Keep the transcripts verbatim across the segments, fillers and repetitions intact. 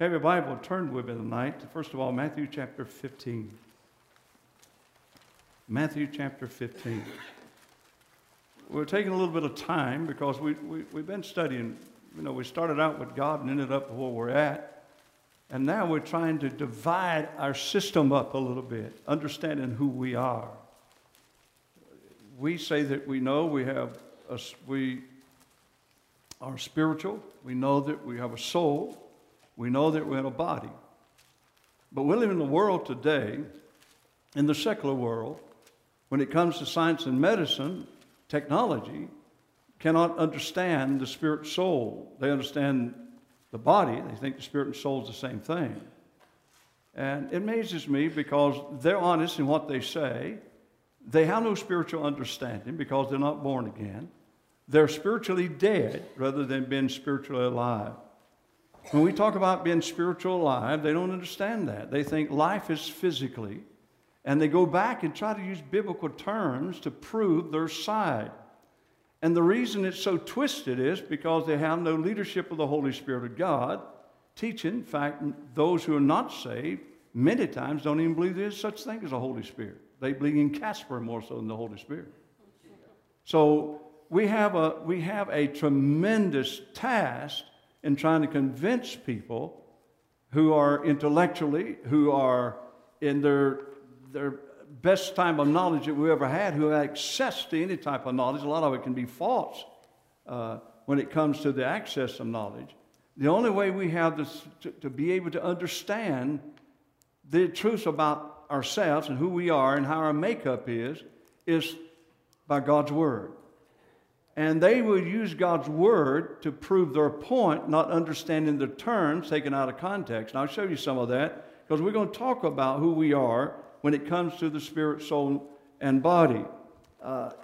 Have your Bible turned with me tonight to, first of all, Matthew chapter fifteen. Matthew chapter fifteen. We're taking a little bit of time because we, we, we've been studying. You know, we started out with God and ended up where we're at. And now we're trying to divide our system up a little bit, understanding who we are. We say that we know we have a, we are spiritual. We know that we have a soul. We know that we're in a body. But we live in the world today, in the secular world, when it comes to science and medicine, technology cannot understand the spirit soul. They understand the body. They think the spirit and soul is the same thing. And it amazes me because they're honest in what they say. They have no spiritual understanding because they're not born again. They're spiritually dead rather than being spiritually alive. When we talk about being spiritual alive, they don't understand that. They think life is physically, and they go back and try to use biblical terms to prove their side. And the reason it's so twisted is because they have no leadership of the Holy Spirit of God teaching. In fact, those who are not saved many times don't even believe there is such thing as a Holy Spirit. They believe in Casper more so than the Holy Spirit. So we have a, we have a tremendous task in trying to convince people who are intellectually, who are in their, their best time of knowledge that we ever had, who have access to any type of knowledge. A lot of it can be false uh, when it comes to the access of knowledge. The only way we have this to, to be able to understand the truth about ourselves and who we are and how our makeup is, is by God's Word. And they will use God's Word to prove their point, not understanding the terms taken out of context. And I'll show you some of that because we're going to talk about who we are when it comes to the spirit, soul, and body. Uh,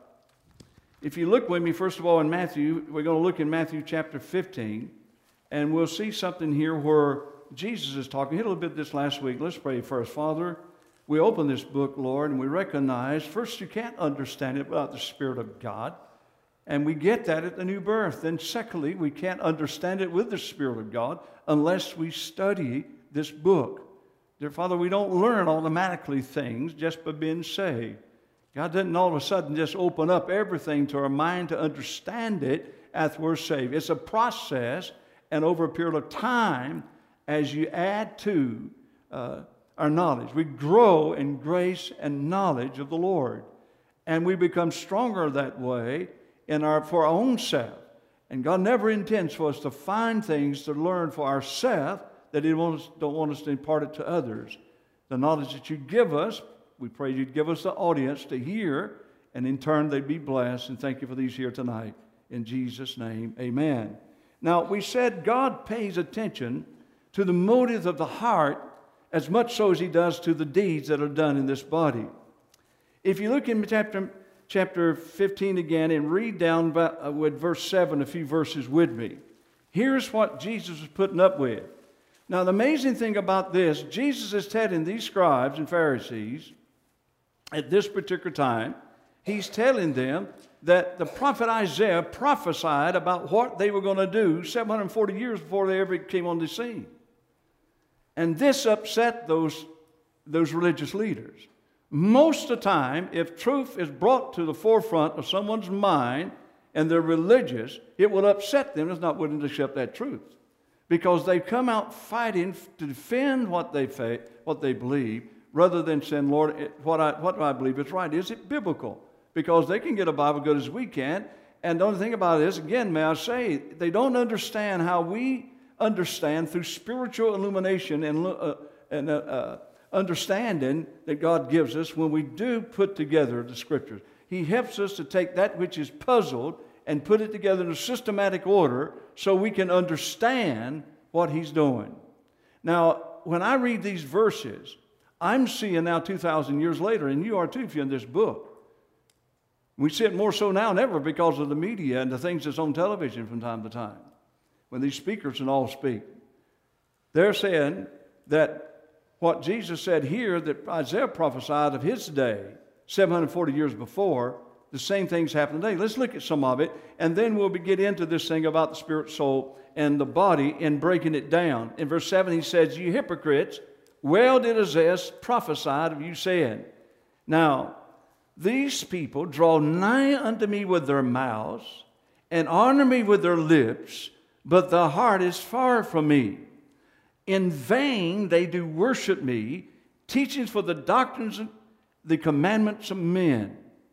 if you look with me, first of all, in Matthew, we're going to look in Matthew chapter fifteen, and we'll see something here where Jesus is talking. We hit a little bit this last week. Let's pray first. Father, we open this book, Lord, and we recognize, first, you can't understand it without the Spirit of God. And we get that at the new birth. Then secondly, we can't understand it with the Spirit of God unless we study this book. Dear Father, we don't learn automatically things just by being saved. God doesn't all of a sudden just open up everything to our mind to understand it after we're saved. It's a process, and over a period of time, as you add to uh, our knowledge, we grow in grace and knowledge of the Lord. And we become stronger that way in our, for our own self. And God never intends for us to find things to learn for ourselves that He wants, don't want us to impart it to others. The knowledge that you give us, we pray you'd give us the audience to hear, and in turn they'd be blessed. And thank you for these here tonight. In Jesus' name, amen. Now, we said God pays attention to the motives of the heart as much so as He does to the deeds that are done in this body. If you look in chapter chapter fifteen again and read down with verse seven, a few verses with me. Here's what Jesus was putting up with. Now, the amazing thing about this, Jesus is telling these scribes and Pharisees at this particular time, He's telling them that the prophet Isaiah prophesied about what they were going to do seven hundred forty years before they ever came on the scene. And this upset those, those religious leaders. Most of the time, if truth is brought to the forefront of someone's mind and they're religious, it will upset them that's not willing to accept that truth. Because they come out fighting to defend what they faith, what they believe, rather than saying, Lord, what, I, what do I believe is right? Is it biblical? Because they can get a Bible good as we can. And the only thing about it is, again, may I say, they don't understand how we understand through spiritual illumination and, uh, and uh, uh, understanding that God gives us when we do put together the Scriptures. He helps us to take that which is puzzled and put it together in a systematic order so we can understand what He's doing. Now, when I read these verses, I'm seeing now two thousand years later, and you are too if you're in this book. We see it more so now than ever because of the media and the things that's on television from time to time, when these speakers and all speak. They're saying that what Jesus said here that Isaiah prophesied of His day, seven hundred forty years before, The same things happen today. Let's look at some of it, and then we'll get into this thing about the spirit, soul, and the body and breaking it down. In verse seven, he says, "You hypocrites, well did Isaiah prophesy of you, saying." Now, these people draw nigh unto me with their mouths, and honor me with their lips, but the heart is far from me. In vain they do worship me, teaching for the doctrines and the commandments of men.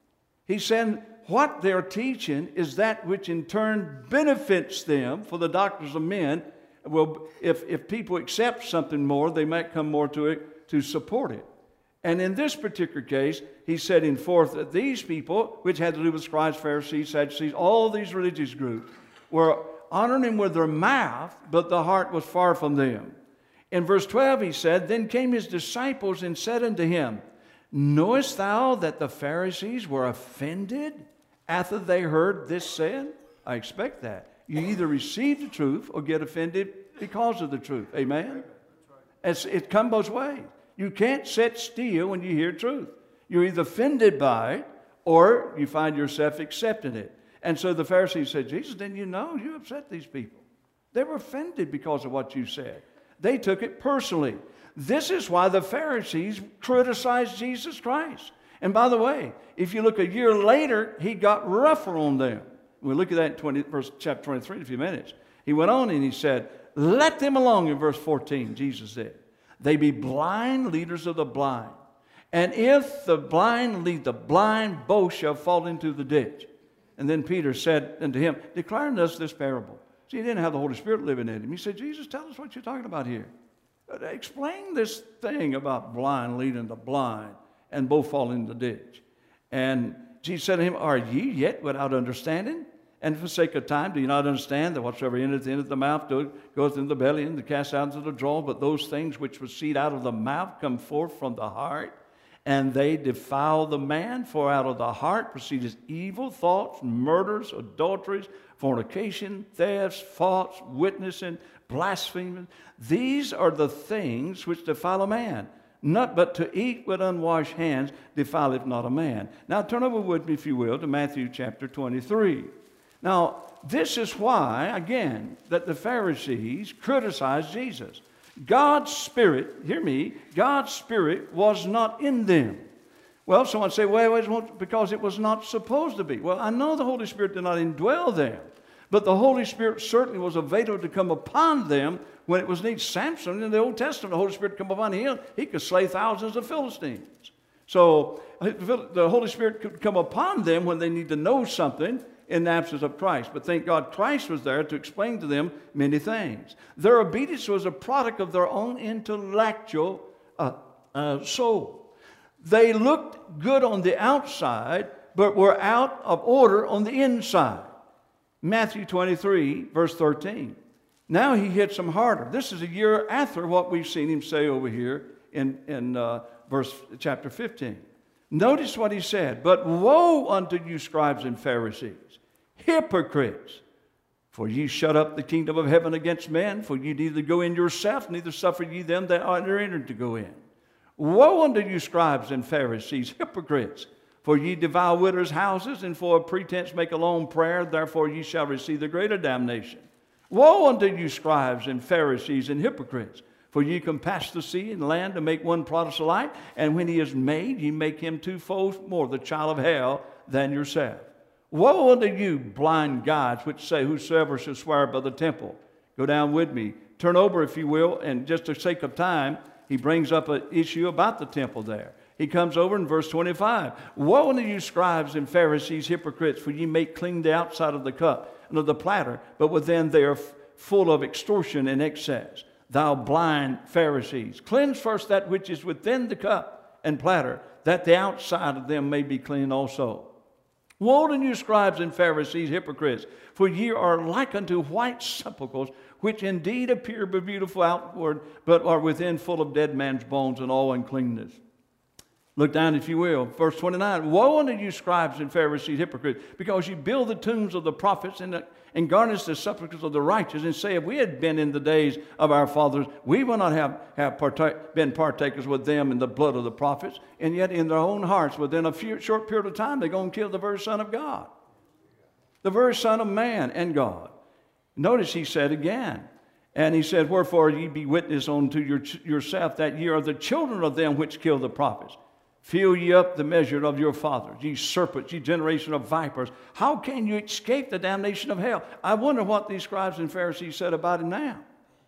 He said what they're teaching is that which in turn benefits them for the doctrines of men. Well, if, if people accept something more, they might come more to it to support it. And in this particular case, he's setting forth that these people, which had to do with scribes, Pharisees, Sadducees, all these religious groups, were honoring him with their mouth, but the heart was far from them. In verse twelve, he said, "Then came his disciples and said unto him, Knowest thou that the Pharisees were offended after they heard this said?" I expect that. You either receive the truth or get offended because of the truth. Amen? It's, it comes both ways. You can't sit still when you hear truth. You're either offended by it or you find yourself accepting it. And so the Pharisees said, "Jesus, didn't you know you upset these people? They were offended because of what you said." They took it personally. This is why the Pharisees criticized Jesus Christ. And by the way, if you look a year later, he got rougher on them. We'll look at that in twenty, verse, chapter twenty-three in a few minutes. He went on and he said, "Let them alone," in verse fourteen, Jesus said. "They be blind leaders of the blind. And if the blind lead the blind, both shall fall into the ditch." And then Peter said unto him, "Declaring us this parable." See, he didn't have the Holy Spirit living in him. He said, "Jesus, tell us what you're talking about here. Explain this thing about blind leading the blind and both fall in the ditch." And Jesus said to him, "Are ye yet without understanding? And for the sake of time, do you not understand that whatsoever entereth into the mouth goeth into the belly, and the cast out into the draw? But those things which proceed out of the mouth come forth from the heart, and they defile the man. For out of the heart proceedeth evil thoughts, murders, adulteries, fornication, thefts, false witnessing, blaspheming. These are the things which defile a man. Not but to eat with unwashed hands defileth not a man." Now turn over with me, if you will, to Matthew chapter twenty-three. Now, this is why, again, that the Pharisees criticized Jesus. God's Spirit, hear me, God's Spirit was not in them. Well, someone say, "Well, it was because it was not supposed to be." Well, I know the Holy Spirit did not indwell them, but the Holy Spirit certainly was available to come upon them when it was needed. Samson, in the Old Testament, the Holy Spirit come upon him, he could slay thousands of Philistines. So the Holy Spirit could come upon them when they need to know something in the absence of Christ. But thank God Christ was there to explain to them many things. Their obedience was a product of their own intellectual uh, uh, soul. They looked good on the outside, but were out of order on the inside. Matthew twenty-three, verse thirteen. Now he hits them harder. This is a year after what we've seen him say over here in, in uh, verse chapter fifteen. Notice what he said. "But woe unto you, scribes and Pharisees, hypocrites! For ye shut up the kingdom of heaven against men, for ye neither go in yourself, neither suffer ye them that are entered to go in. Woe unto you, scribes and Pharisees, hypocrites! For ye devour widows' houses, and for a pretense make a long prayer, therefore ye shall receive the greater damnation. Woe unto you, scribes and Pharisees and hypocrites! For ye compass the sea and land to make one proselyte, and when he is made, ye make him twofold more the child of hell than yourself. Woe unto you, blind guides, which say, Whosoever shall swear by the temple." Go down with me. Turn over, if you will, and just for sake of time, he brings up an issue about the temple there. He comes over in verse twenty-five. "Woe unto you, scribes and Pharisees, hypocrites, for ye make clean the outside of the cup and of the platter, but within they are full of extortion and excess. Thou blind Pharisees, cleanse first that which is within the cup and platter, that the outside of them may be clean also. Woe unto you, scribes and Pharisees, hypocrites, for ye are like unto white sepulchres, which indeed appear beautiful outward, but are within full of dead man's bones and all uncleanness." Look down, if you will, verse twenty-nine. Woe unto you, scribes and Pharisees, hypocrites, because you build the tombs of the prophets and, the, and garnish the sepulchres of the righteous, and say, if we had been in the days of our fathers, we would not have, have partake, been partakers with them in the blood of the prophets. And yet in their own hearts, within a few, short period of time, they're going to kill the very Son of God, the very Son of man and God. Notice he said again, and he said, wherefore ye be witness unto your, yourself that ye are the children of them which kill the prophets. Fill ye up the measure of your fathers, ye serpents, ye generation of vipers. How can you escape the damnation of hell? I wonder what these scribes and Pharisees said about it now.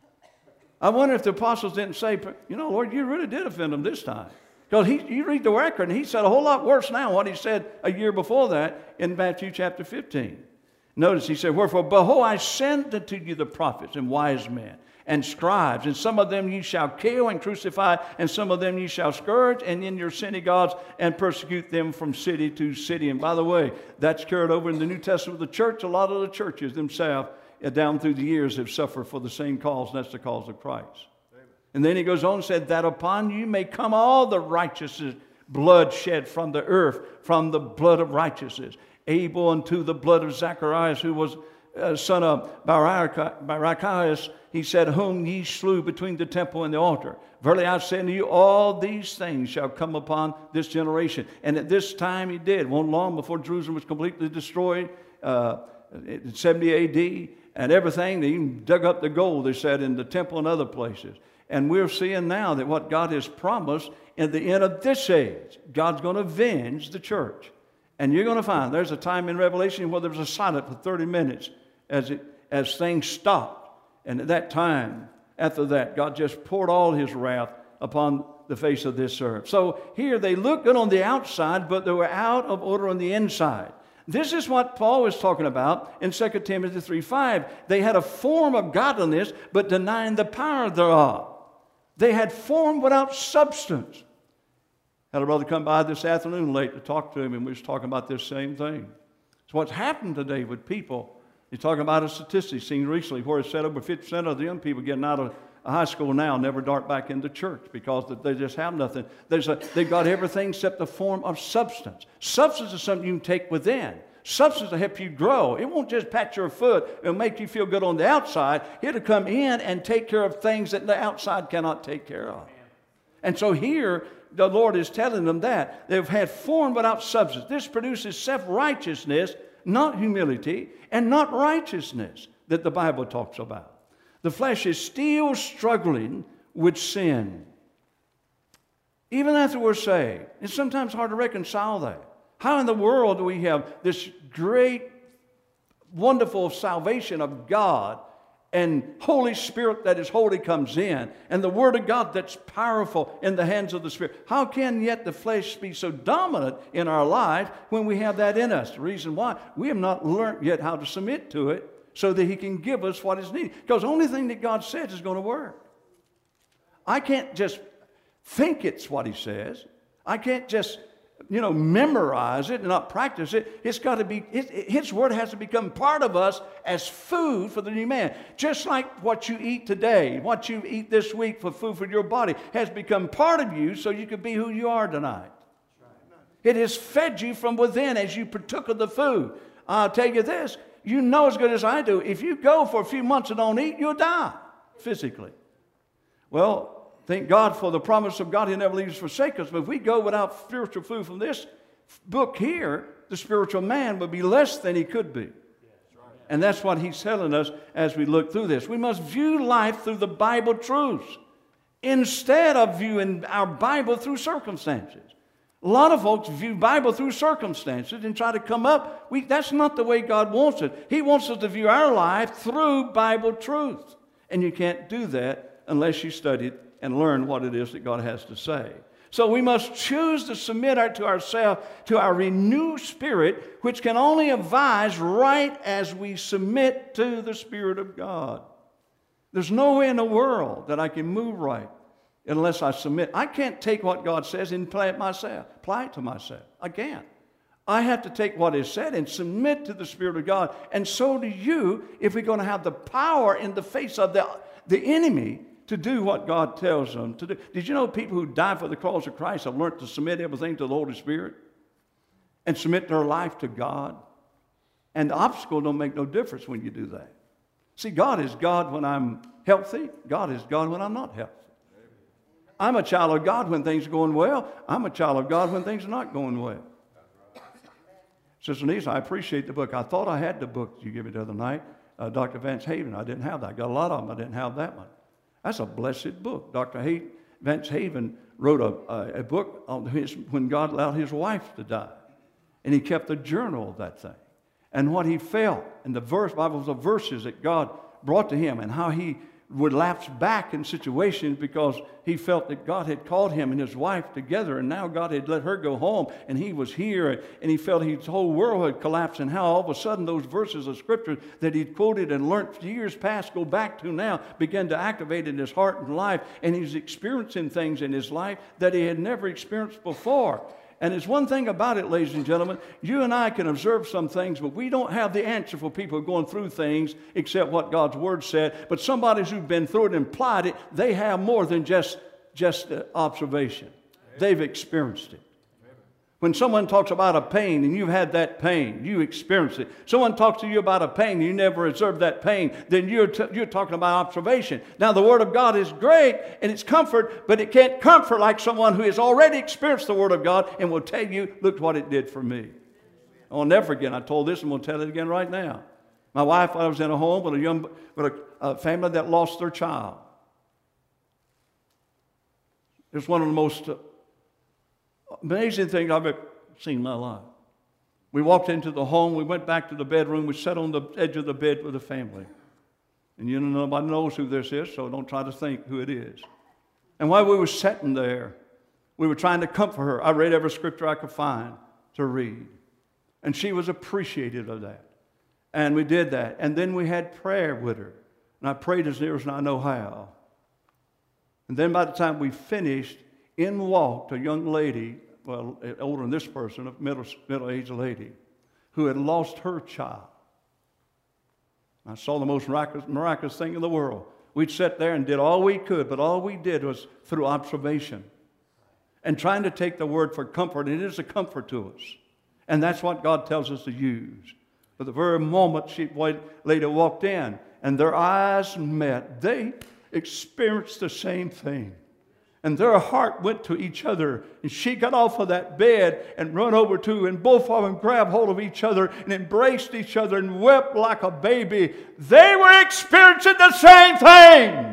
I wonder if the apostles didn't say, you know, Lord, you really did offend them this time. Because he, you read the record, and he said a whole lot worse now than what he said a year before that in Matthew chapter fifteen. Notice he said, wherefore, behold, I send unto you the prophets and wise men and scribes, and some of them ye shall kill and crucify, and some of them ye shall scourge, and in your synagogues, and persecute them from city to city. And by the way, that's carried over in the New Testament of the church. A lot of the churches themselves, uh, down through the years, have suffered for the same cause, and that's the cause of Christ. Amen. And then he goes on and said, that upon you may come all the righteousness, blood shed from the earth, from the blood of righteousness. Abel unto the blood of Zacharias, who was uh, son of Barachias, he said, whom ye slew between the temple and the altar. Verily I say unto you, all these things shall come upon this generation. And at this time he did, one long before Jerusalem was completely destroyed, uh, in seventy A D, and everything. They even dug up the gold, they said, in the temple and other places. And we're seeing now that what God has promised in the end of this age, God's going to avenge the church. And you're going to find there's a time in Revelation where there was a silence for thirty minutes as it as things stopped. And at that time, after that, God just poured all his wrath upon the face of this earth. So here they looked good on the outside, but they were out of order on the inside. This is what Paul was talking about in Second Timothy three five. They had a form of godliness, but denying the power thereof. They had form without substance. Had a brother come by this afternoon late to talk to him, and we was talking about this same thing. So what's happened today with people, he's talking about a statistic seen recently where it said over fifty percent of the young people getting out of high school now never dart back into church because they just have nothing. There's a, they've got everything except the form of substance. Substance is something you can take within. Substance will help you grow. It won't just pat your foot and make you feel good on the outside. It'll come in and take care of things that the outside cannot take care of. And so here, the Lord is telling them that. They've had form without substance. This produces self-righteousness, not humility, and not righteousness that the Bible talks about. The flesh is still struggling with sin. Even after we're saved, it's sometimes hard to reconcile that. How in the world do we have this great, wonderful salvation of God and Holy Spirit that is holy comes in, and the Word of God that's powerful in the hands of the Spirit? How can yet the flesh be so dominant in our life when we have that in us? The reason why, we have not learned yet how to submit to it so that He can give us what is needed. Because the only thing that God says is going to work. I can't just think it's what He says. I can't just, you know, memorize it and not practice it. It's got to be, it, His Word has to become part of us as food for the new man. Just like what you eat today, what you eat this week for food for your body has become part of you so you can be who you are tonight. It has fed you from within as you partook of the food. I'll tell you this, you know as good as I do, if you go for a few months and don't eat, you'll die physically. Well, thank God for the promise of God. He never leaves us or forsakes us. But if we go without spiritual food from this book here, the spiritual man would be less than he could be. And that's what he's telling us as we look through this. We must view life through the Bible truths instead of viewing our Bible through circumstances. A lot of folks view Bible through circumstances and try to come up. We, that's not the way God wants it. He wants us to view our life through Bible truth. And you can't do that unless you study it and learn what it is that God has to say. So we must choose to submit our, to ourselves, to our renewed spirit, which can only advise right as we submit to the Spirit of God. There's no way in the world that I can move right unless I submit. I can't take what God says and apply it myself, apply it to myself. I can't. I have to take what is said and submit to the Spirit of God. And so do you if we're going to have the power in the face of the, the enemy to do what God tells them to do. Did you know people who die for the cause of Christ have learned to submit everything to the Holy Spirit and submit their life to God? And the obstacle don't make no difference when you do that. See, God is God when I'm healthy. God is God when I'm not healthy. I'm a child of God when things are going well. I'm a child of God when things are not going well. Sister Nisa, I appreciate the book. I thought I had the book you gave me the other night, uh, Doctor Vance Haven. I didn't have that. I got a lot of them. I didn't have that one. That's a blessed book. Doctor Hay- Vance Haven wrote a, a, a book on his, when God allowed his wife to die. And he kept a journal of that thing. And what he felt, and the verse, Bible was the verses that God brought to him, and how he would lapse back in situations because he felt that God had called him and his wife together, and now God had let her go home, and he was here, and he felt his whole world had collapsed, and how all of a sudden those verses of Scripture that he'd quoted and learned years past go back to now began to activate in his heart and life, and he's experiencing things in his life that he had never experienced before. And there's one thing about it, ladies and gentlemen, you and I can observe some things, but we don't have the answer for people going through things except what God's Word said. But somebody who's been through it and applied it, they have more than just, just uh, observation. They've experienced it. When someone talks about a pain and you've had that pain, you experienced it. Someone talks to you about a pain and you never observed that pain, then you're, t- you're talking about observation. Now, the Word of God is great and it's comfort, but it can't comfort like someone who has already experienced the Word of God and will tell you, look what it did for me. I'll never forget. I told this and we'll tell it again right now. My wife, I was in a home with a young, with a, a family that lost their child. It was one of the most uh, amazing thing I've ever seen in my life. We walked into the home. We went back to the bedroom. We sat on the edge of the bed with the family. And you know, nobody knows who this is, so don't try to think who it is. And while we were sitting there, we were trying to comfort her. I read every scripture I could find to read. And she was appreciative of that. And we did that. And then we had prayer with her. And I prayed as near as I know how. And then by the time we finished, in walked a young lady, well, older than this person, a middle, middle-aged lady, who had lost her child. I saw the most miraculous, miraculous thing in the world. We'd sat there and did all we could, but all we did was through observation and trying to take the word for comfort. And it is a comfort to us. And that's what God tells us to use. But the very moment she lady walked in and their eyes met, they experienced the same thing. And their heart went to each other. And she got off of that bed and run over to, and both of them grabbed hold of each other and embraced each other and wept like a baby. They were experiencing the same thing. Amen.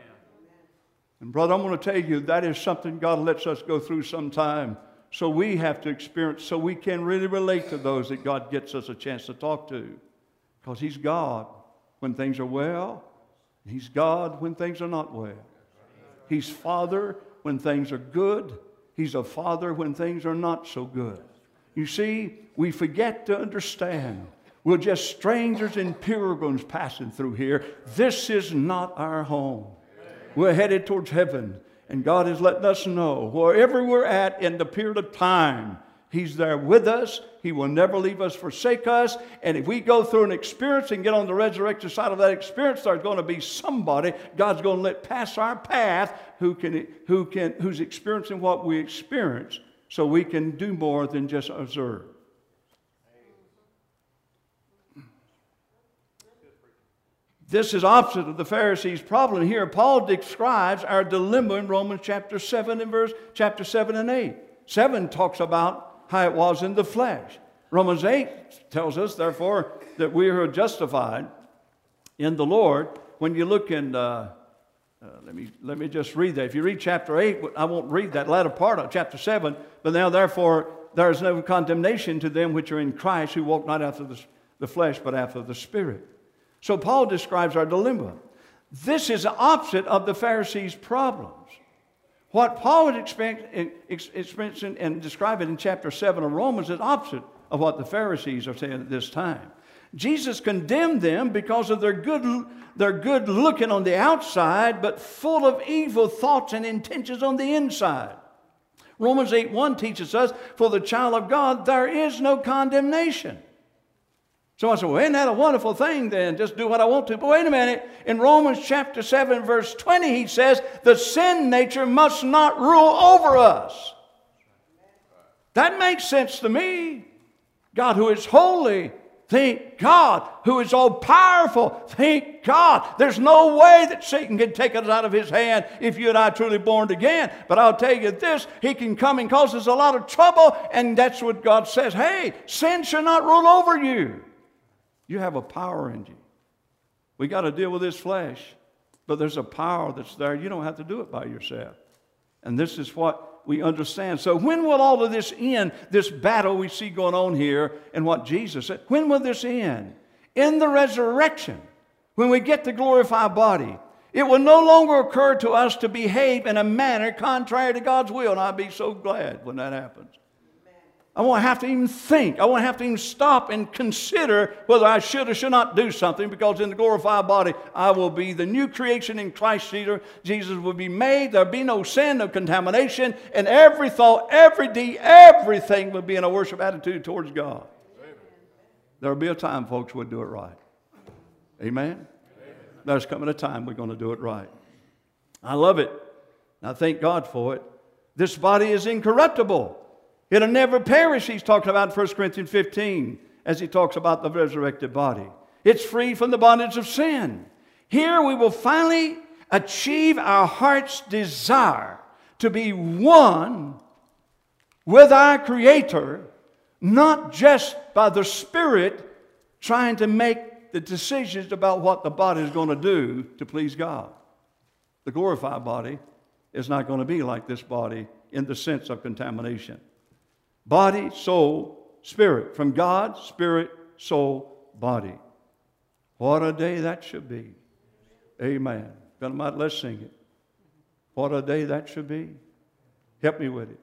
And brother, I'm going to tell you, that is something God lets us go through sometime. So we have to experience, so we can really relate to those that God gets us a chance to talk to. Because He's God when things are well. He's God when things are not well. He's Father when things are good. He's a Father when things are not so good. You see, we forget to understand. We're just strangers and pilgrims passing through here. This is not our home. We're headed towards heaven. And God is letting us know, wherever we're at in the period of time, He's there with us. He will never leave us, forsake us. And if we go through an experience and get on the resurrection side of that experience, there's going to be somebody God's going to let pass our path who can, who can, who's experiencing what we experience, so we can do more than just observe. This is opposite of the Pharisees' problem here. Paul describes our dilemma in Romans chapter seven and verse chapter seven and eight. Seven talks about how it was in the flesh. Romans eight tells us, therefore, that we are justified in the Lord. When you look in, uh, uh, let me let me just read that. If you read chapter eight, I won't read that latter part of chapter seven. But now, therefore, there is no condemnation to them which are in Christ, who walk not after the, the flesh, but after the Spirit. So Paul describes our dilemma. This is the opposite of the Pharisees' problems. What Paul would experience and describe it in chapter seven of Romans is opposite of what the Pharisees are saying at this time. Jesus condemned them because of their good, their good looking on the outside, but full of evil thoughts and intentions on the inside. Romans eight one teaches us, for the child of God, there is no condemnation. Someone said, well, isn't that a wonderful thing then? Just do what I want to. But wait a minute. In Romans chapter seven, verse twenty, he says, the sin nature must not rule over us. That makes sense to me. God who is holy, thank God. Who is all-powerful, thank God. There's no way that Satan can take us out of his hand if you and I are truly born again. But I'll tell you this, he can come and cause us a lot of trouble, and that's what God says. Hey, sin shall not rule over you. You have a power in you. We got to deal with this flesh, but there's a power that's there. You don't have to do it by yourself. And this is what we understand. So when will all of this end, this battle we see going on here and what Jesus said? When will this end? In the resurrection, when we get the glorified body. It will no longer occur to us to behave in a manner contrary to God's will. And I'll be so glad when that happens. I won't have to even think. I won't have to even stop and consider whether I should or should not do something, because in the glorified body, I will be the new creation in Christ Jesus. Jesus will be made. There'll be no sin, no contamination, and every thought, every deed, everything will be in a worship attitude towards God. Amen. There'll be a time, folks, we'll do it right. Amen? Amen. There's coming a time we're going to do it right. I love it. I thank God for it. This body is incorruptible. It'll never perish, he's talking about in First Corinthians fifteen, as he talks about the resurrected body. It's free from the bondage of sin. Here we will finally achieve our heart's desire to be one with our Creator, not just by the Spirit trying to make the decisions about what the body is going to do to please God. The glorified body is not going to be like this body in the sense of contamination. Body, soul, spirit. From God, spirit, soul, body. What a day that should be. Amen. God Almighty, let's sing it. What a day that should be. Help me with it.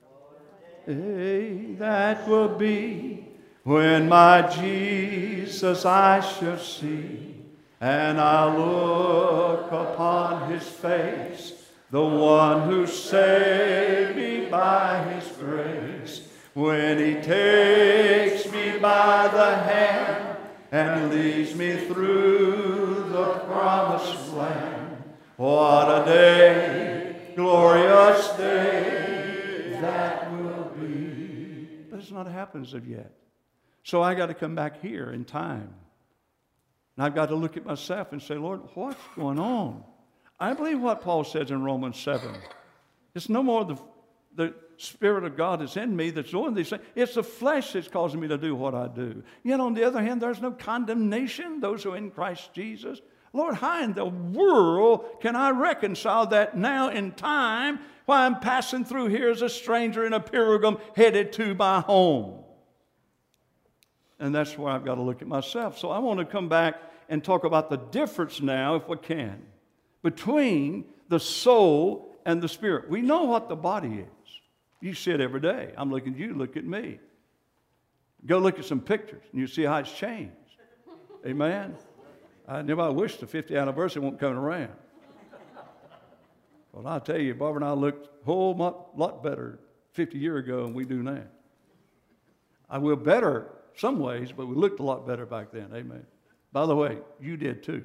Day that will be when my Jesus I shall see, and I'll look upon his face, the one who saved me by his grace. When he takes me by the hand and leads me through the promised land. What a day, glorious day that will be. But it's not happened as of yet. So I got to come back here in time. And I've got to look at myself and say, Lord, what's going on? I believe what Paul says in Romans seven. It's no more the, the Spirit of God that's in me that's doing these things. It's the flesh that's causing me to do what I do. Yet on the other hand, there's no condemnation, those who are in Christ Jesus. Lord, how in the world can I reconcile that now in time while I'm passing through here as a stranger in a pilgrim headed to my home? And that's where I've got to look at myself. So I want to come back and talk about the difference now, if we can, between the soul and the spirit. We know what the body is. You see it every day. I'm looking at you, look at me. Go look at some pictures, and you see how it's changed. Amen? I never wish the fiftieth anniversary won't come around. Well, I'll tell you, Barbara and I looked a whole lot, lot better fifty years ago than we do now. I will better some ways, but we looked a lot better back then. Amen. By the way, you did too.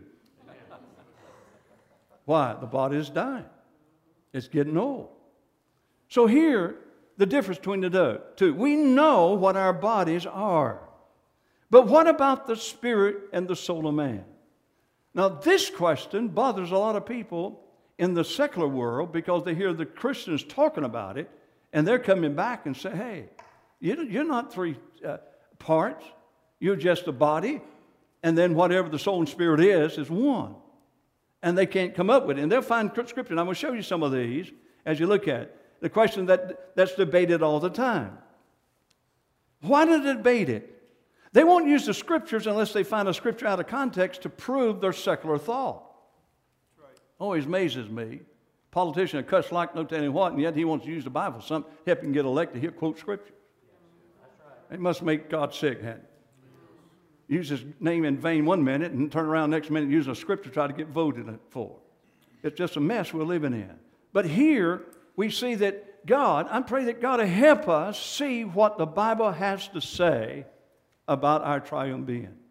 Why? The body is dying. It's getting old. So here, the difference between the two. We know what our bodies are. But what about the spirit and the soul of man? Now, this question bothers a lot of people in the secular world because they hear the Christians talking about it, and they're coming back and say, hey, you're not three uh, parts. You're just a body, and then whatever the soul and spirit is, is one. And they can't come up with it. And they'll find scripture, and I'm going to show you some of these as you look at it. The question that, that's debated all the time. Why do they debate it? They won't use the scriptures unless they find a scripture out of context to prove their secular thought. Right. Always amazes me. Politician cuss like no telling what, and yet he wants to use the Bible for something, help him get elected. He'll quote scripture. That's right. It must make God sick, hasn't it? Use his name in vain one minute and turn around next minute using a scripture to try to get voted for. It's just a mess we're living in. But here we see that God, I pray that God will help us see what the Bible has to say about our triune being.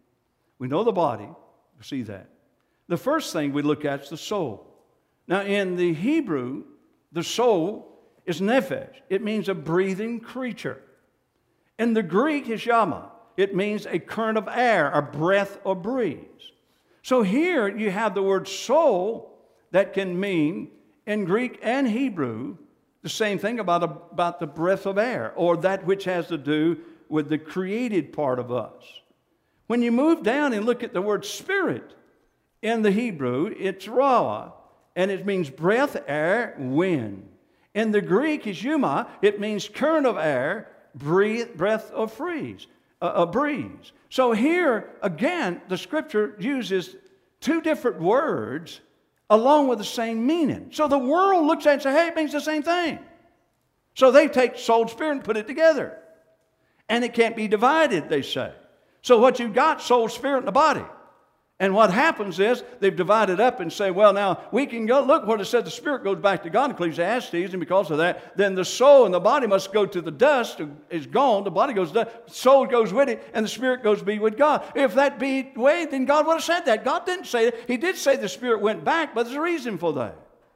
We know the body. We see that. The first thing we look at is the soul. Now, in the Hebrew, the soul is nephesh. It means a breathing creature. In the Greek is yama. It means a current of air, a breath or breeze. So here you have the word soul that can mean, in Greek and Hebrew, the same thing about, a, about the breath of air, or that which has to do with the created part of us. When you move down and look at the word spirit, in the Hebrew, it's rawa, and it means breath, air, wind. In the Greek is yuma. It means current of air, breathe, breath of freeze, uh, a breeze. So here, again, the Scripture uses two different words along with the same meaning. So the world looks at it and says, hey, it means the same thing. So they take soul, spirit, and put it together. And it can't be divided, they say. So what you've got, soul, spirit, and the body. And what happens is they've divided up and say, well, now we can go, look what it said, the spirit goes back to God in Ecclesiastes, and because of that, then the soul and the body must go to the dust, is gone, the body goes to dust, the soul goes with it, and the spirit goes to be with God. If that be the way, then God would have said that. God didn't say that. He did say the spirit went back, but there's a reason for that.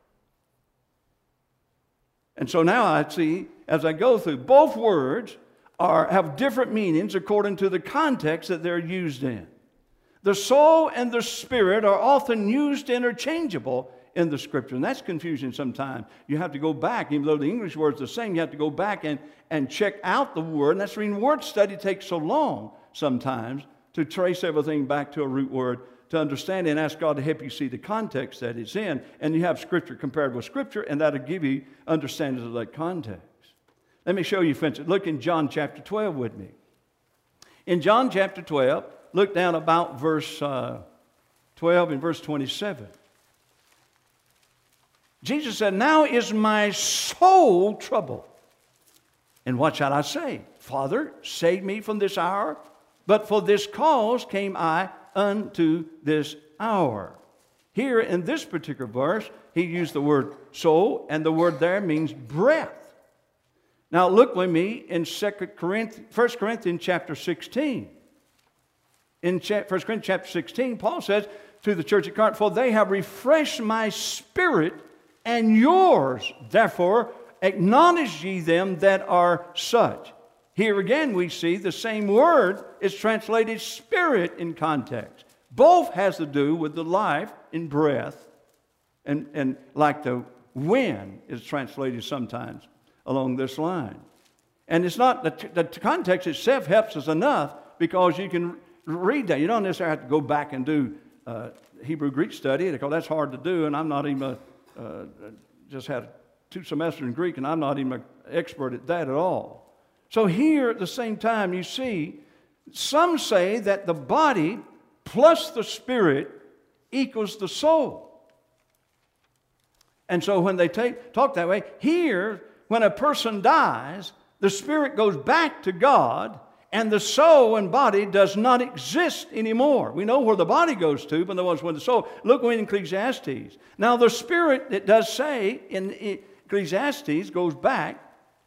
And so now I see, as I go through, both words are, have different meanings according to the context that they're used in. The soul and the spirit are often used interchangeable in the Scripture, and that's confusing sometimes. You have to go back, even though the English word's the same, you have to go back and, and check out the word, and that's the reason word study takes so long sometimes to trace everything back to a root word, to understand it, and ask God to help you see the context that it's in, and you have Scripture compared with Scripture, and that'll give you understanding of that context. Let me show you, for instance, look in John chapter twelve with me. In John chapter twelve, look down about verse uh, twelve and verse twenty-seven. Jesus said, now is my soul troubled. And what shall I say? Father, save me from this hour. But for this cause came I unto this hour. Here in this particular verse, he used the word soul, and the word there means breath. Now look with me in Second Corinthians, First Corinthians chapter sixteen. In First Corinthians chapter sixteen, Paul says to the church at Corinth, for they have refreshed my spirit and yours. Therefore, acknowledge ye them that are such. Here again we see the same word is translated spirit in context. Both has to do with the life and breath, and, and like the wind is translated sometimes along this line. And it's not, the, the context itself helps us enough because you can read that. You don't necessarily have to go back and do uh, Hebrew Greek study because that's hard to do, and I'm not even a, uh, just had two semesters in Greek, and I'm not even an expert at that at all. So here at the same time, you see, some say that the body plus the spirit equals the soul. And so when they take, talk that way, here, when a person dies, the spirit goes back to God, and the soul and body does not exist anymore. We know where the body goes to, but the ones with the soul. Look in Ecclesiastes. Now the spirit, it does say in Ecclesiastes, goes back.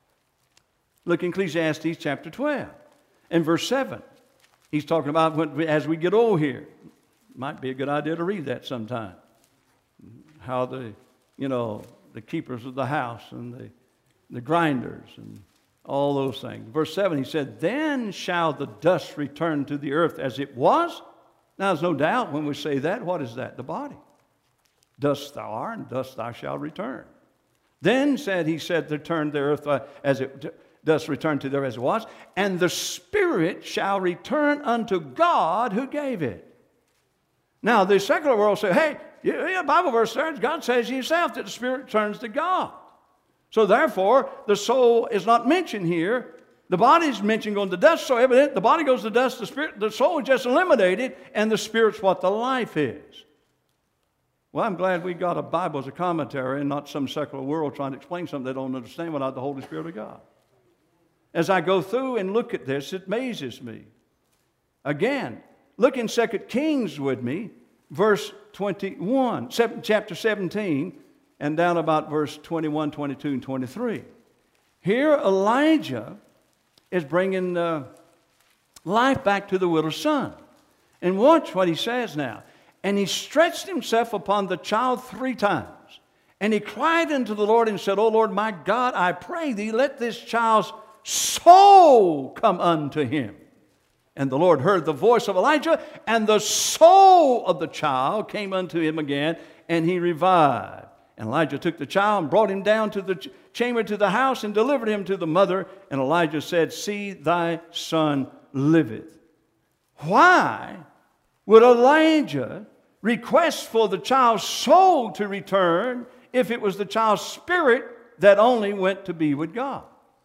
Look in Ecclesiastes chapter twelve and verse seven. He's talking about when, as we get old here. Might be a good idea to read that sometime. How the, you know, the keepers of the house and the, the grinders and all those things. Verse seven, he said, then shall the dust return to the earth as it was. Now, there's no doubt when we say that, what is that? The body. Dust thou art, and dust thou shalt return. Then said he said, return the earth uh, as it does return to the earth as it was, and the spirit shall return unto God who gave it. Now, the secular world say, hey, yeah, Bible verse there, God says himself that the spirit returns to God. So therefore, the soul is not mentioned here. The body is mentioned going to dust, so evident the body goes to dust, the spirit, the soul is just eliminated, and the spirit's what the life is. Well, I'm glad we got a Bible as a commentary and not some secular world trying to explain something they don't understand without the Holy Spirit of God. As I go through and look at this, it amazes me. Again, look in Second Kings with me, verse twenty-one, chapter seventeen, and down about verse twenty-one, twenty-two, and twenty-three. Here Elijah is bringing uh, life back to the widow's son. And watch what he says now. And he stretched himself upon the child three times. And he cried unto the Lord and said, O Lord my God, I pray thee, let this child's soul come unto him. And the Lord heard the voice of Elijah, and the soul of the child came unto him again, and he revived. And Elijah took the child and brought him down to the ch- chamber to the house and delivered him to the mother. And Elijah said, See, thy son liveth. Why would Elijah request for the child's soul to return if it was the child's spirit that only went to be with God?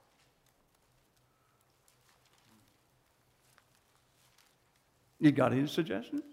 You got any suggestions?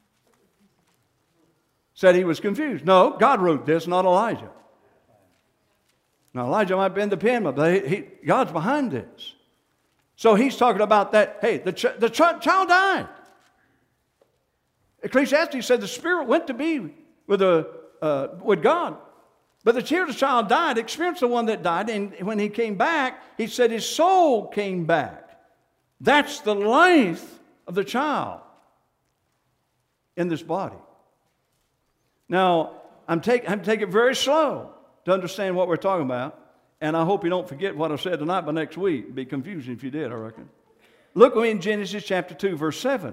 Said he was confused. No, God wrote this, not Elijah. Now, Elijah might be in the pen, but he, he, God's behind this. So he's talking about that, hey, the, ch- the ch- child died. Ecclesiastes said the spirit went to be with, a, uh, with God. But the tear of the child died, experienced the one that died, and when he came back, he said his soul came back. That's the life of the child in this body. Now, I'm taking I'm take it very slow to understand what we're talking about, and I hope you don't forget what I said tonight by next week. It'd be confusing if you did, I reckon. Look with me in Genesis chapter two, verse seven.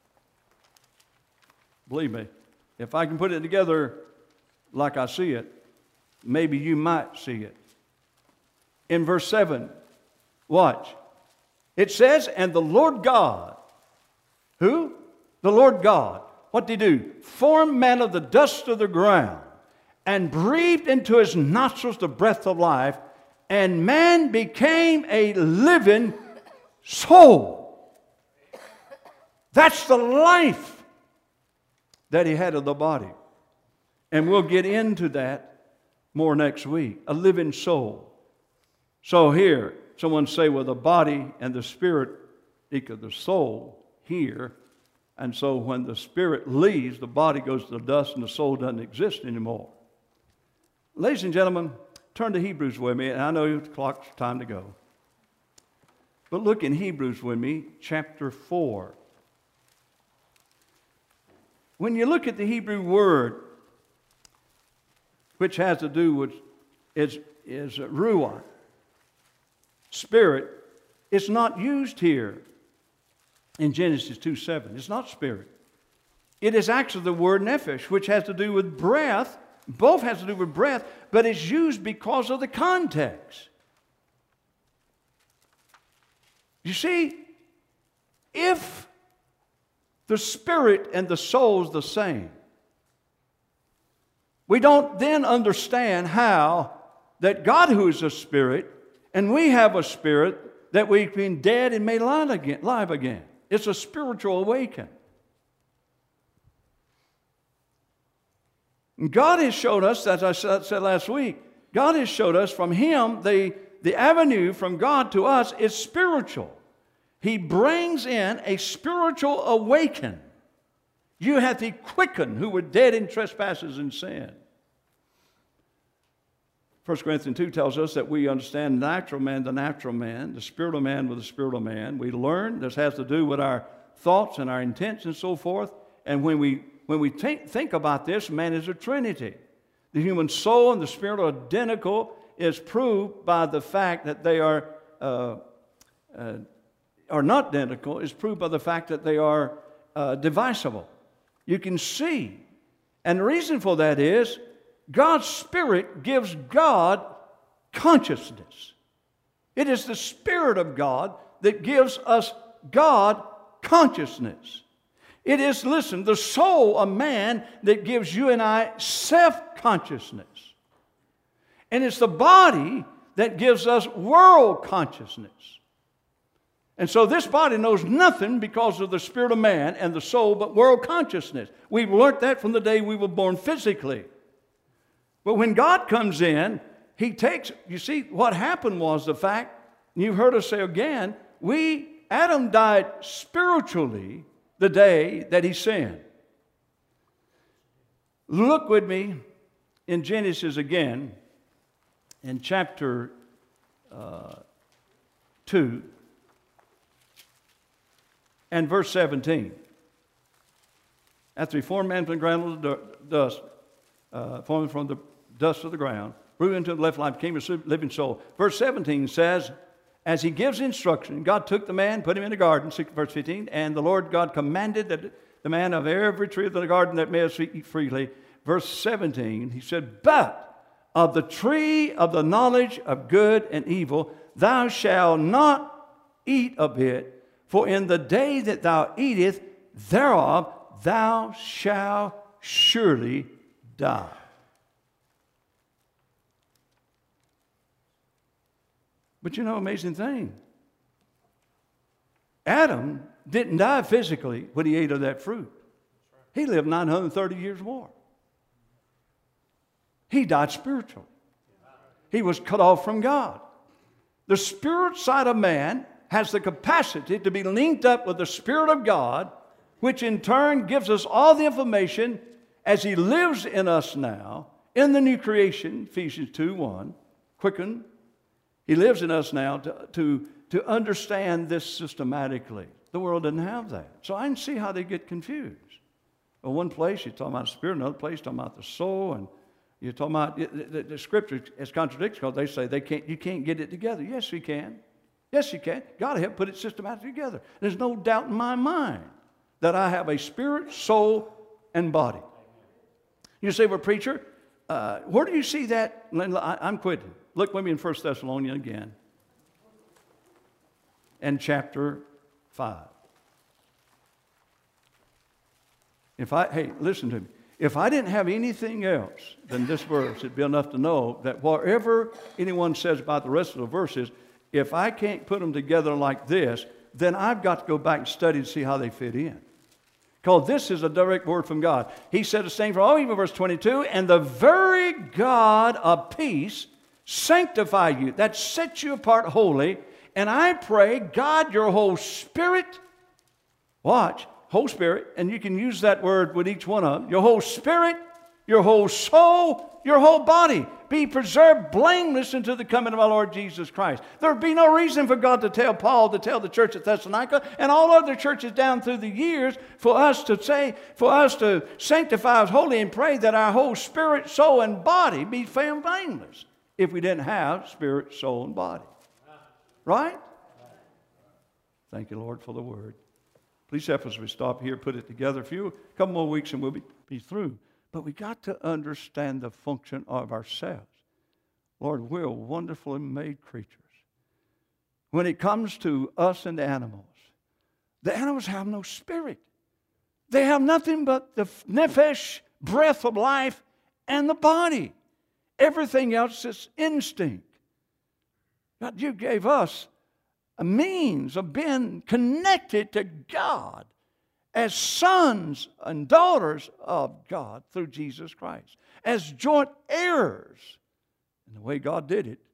Believe me, if I can put it together like I see it, maybe you might see it. In verse seven, watch. It says, and the Lord God, who? The Lord God. What did he do? Formed man of the dust of the ground and breathed into his nostrils the breath of life, and man became a living soul. That's the life that he had of the body. And we'll get into that more next week. A living soul. So here, someone say, well, the body and the spirit equal the soul here. And so when the spirit leaves, the body goes to the dust and the soul doesn't exist anymore. Ladies and gentlemen, turn to Hebrews with me, and I know the clock's time to go. But look in Hebrews with me, chapter four. When you look at the Hebrew word, which has to do with, is, is ruach, spirit, it's not used here in Genesis two seven. It's not spirit. It is actually the word nephesh, which has to do with breath. Both has to do with breath, but it's used because of the context. You see, if the spirit and the soul is the same, we don't then understand how that God, who is a spirit, and we have a spirit, that we've been dead and made alive again. Live again. It's a spiritual awakening. And God has showed us, as I said last week, God has showed us from Him, the, the avenue from God to us is spiritual. He brings in a spiritual awakening. You have to quicken who were dead in trespasses and sin. First Corinthians two tells us that we understand the natural man, the natural man, the spiritual man with the spiritual man. We learn this has to do with our thoughts and our intents and so forth. And when we when we think, think about this, man is a trinity. The human soul and the spirit are identical, is proved by the fact that they are uh, uh, are not identical. Is proved by the fact that they are uh, divisible. You can see, and the reason for that is God's Spirit gives God consciousness. It is the Spirit of God that gives us God consciousness. It is, listen, the soul of man that gives you and I self-consciousness. And it's the body that gives us world consciousness. And so this body knows nothing because of the spirit of man and the soul but world consciousness. We've learned that from the day we were born physically. But when God comes in, He takes, you see, what happened was the fact, and you've heard us say again, we, Adam died spiritually the day that he sinned. Look with me in Genesis again, in chapter uh, two and verse seventeen. after he formed man from the ground of the dust, uh, formed from the dust of the ground, grew into the left life, became a living soul. Verse seventeen says, as he gives instruction, God took the man, put him in the garden, verse fifteen, and the Lord God commanded that the man of every tree of the garden that mayest eat freely. Verse seventeen, he said, but of the tree of the knowledge of good and evil, thou shalt not eat of it, for in the day that thou eatest thereof, thou shalt surely die. But you know, amazing thing. Adam didn't die physically when he ate of that fruit. He lived nine hundred thirty years more. He died spiritual. He was cut off from God. The spirit side of man has the capacity to be linked up with the Spirit of God, which in turn gives us all the information as He lives in us now in the new creation, Ephesians two one, quicken. He lives in us now to, to, to understand this systematically. The world doesn't have that. So I can see how they get confused. Well, one place you're talking about the spirit, another place you're talking about the soul, and you're talking about the, the, the scripture is contradictory because they say they can't, you can't get it together. Yes, you can. Yes, you can. God help put it systematically together. There's no doubt in my mind that I have a spirit, soul, and body. You say, well, preacher, uh, where do you see that? I, I'm quitting. Look with me in First Thessalonians again, and chapter five. If I, hey, listen to me. If I didn't have anything else than this verse, it'd be enough to know that whatever anyone says about the rest of the verses, if I can't put them together like this, then I've got to go back and study to see how they fit in. Because this is a direct word from God. He said the same for all, even verse twenty-two, and the very God of peace sanctify you. That sets you apart holy. And I pray, God, your whole spirit, watch, whole spirit, and you can use that word with each one of them, your whole spirit, your whole soul, your whole body, be preserved blameless unto the coming of our Lord Jesus Christ. There would be no reason for God to tell Paul to tell the church at Thessalonica and all other churches down through the years for us to say, for us to sanctify us holy and pray that our whole spirit, soul, and body be found blameless if we didn't have spirit, soul, and body. Right? Thank you, Lord, for the word. Please help us as we stop here, put it together. A few, a couple more weeks and we'll be, be through. But we got to understand the function of ourselves. Lord, we're wonderfully made creatures. When it comes to us and the animals, the animals have no spirit. They have nothing but the nephesh, breath of life, and the body. Everything else is instinct. God, you gave us a means of being connected to God as sons and daughters of God through Jesus Christ, as joint heirs. And the way God did it,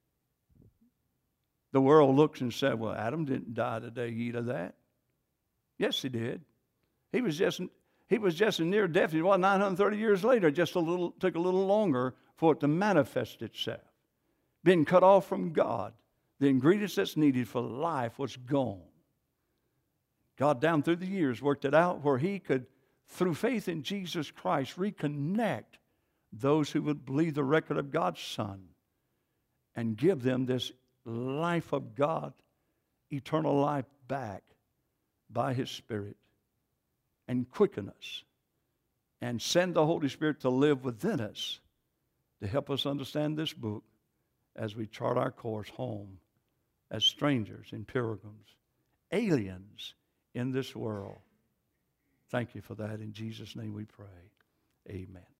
the world looks and said, well, Adam didn't die the day he ate of that. Yes, he did. He was just, he was just near death. It was nine hundred thirty years later, just a little, took a little longer for it to manifest itself. Being cut off from God, the ingredients that's needed for life was gone. God down through the years worked it out where He could, through faith in Jesus Christ, reconnect those who would believe the record of God's Son and give them this life of God, eternal life back by His Spirit, and quicken us and send the Holy Spirit to live within us to help us understand this book as we chart our course home as strangers and pilgrims, aliens in this world. Thank you for that. In Jesus' name we pray. Amen.